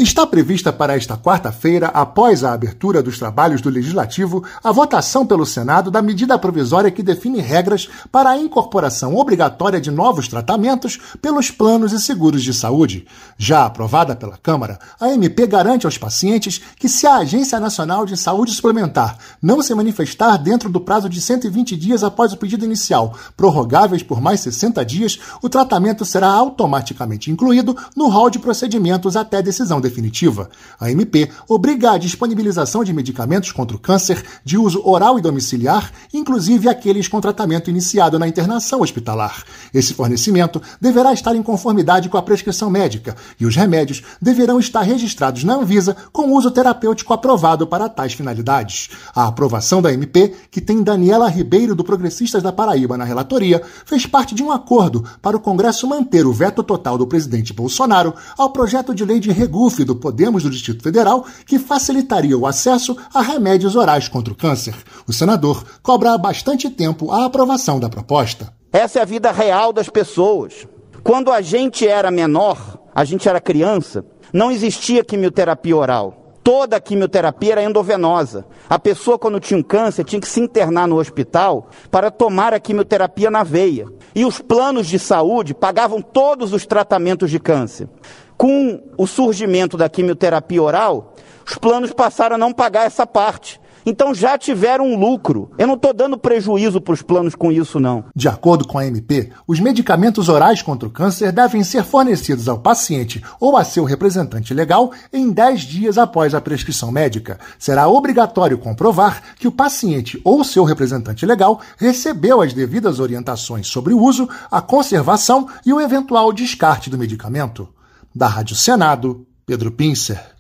Está prevista para esta quarta-feira, após a abertura dos trabalhos do Legislativo, a votação pelo Senado da medida provisória que define regras para a incorporação obrigatória de novos tratamentos pelos planos e seguros de saúde. Já aprovada pela Câmara, a MP garante aos pacientes que, se a Agência Nacional de Saúde Suplementar não se manifestar dentro do prazo de 120 dias após o pedido inicial, prorrogáveis por mais 60 dias, o tratamento será automaticamente incluído no rol de procedimentos até decisão definitiva. A MP obriga a disponibilização de medicamentos contra o câncer de uso oral e domiciliar, inclusive aqueles com tratamento iniciado na internação hospitalar. Esse fornecimento deverá estar em conformidade com a prescrição médica e os remédios deverão estar registrados na Anvisa com uso terapêutico aprovado para tais finalidades. A aprovação da MP, que tem Daniela Ribeiro do Progressistas da Paraíba na relatoria, fez parte de um acordo para o Congresso manter o veto total do presidente Bolsonaro ao projeto de lei de regufo do Podemos do Distrito Federal, que facilitaria o acesso a remédios orais contra o câncer. O senador cobra há bastante tempo a aprovação da proposta. Essa é a vida real das pessoas. Quando a gente era menor, a gente era criança, não existia quimioterapia oral. Toda a quimioterapia era endovenosa. A pessoa, quando tinha um câncer, tinha que se internar no hospital para tomar a quimioterapia na veia. E os planos de saúde pagavam todos os tratamentos de câncer. Com o surgimento da quimioterapia oral, os planos passaram a não pagar essa parte. Então já tiveram um lucro. Eu não estou dando prejuízo para os planos com isso, não. De acordo com a MP, os medicamentos orais contra o câncer devem ser fornecidos ao paciente ou a seu representante legal em 10 dias após a prescrição médica. Será obrigatório comprovar que o paciente ou seu representante legal recebeu as devidas orientações sobre o uso, a conservação e o eventual descarte do medicamento. Da Rádio Senado, Pedro Pincer.